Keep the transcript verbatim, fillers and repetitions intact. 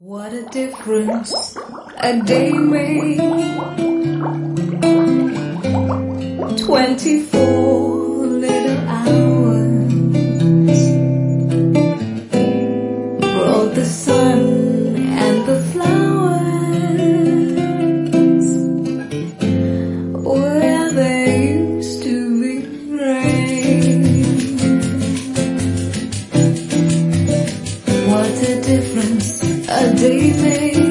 What a difference a day made. Twenty-four little hours brought the sun and the flowers where there used to be rain. What a difference a day made.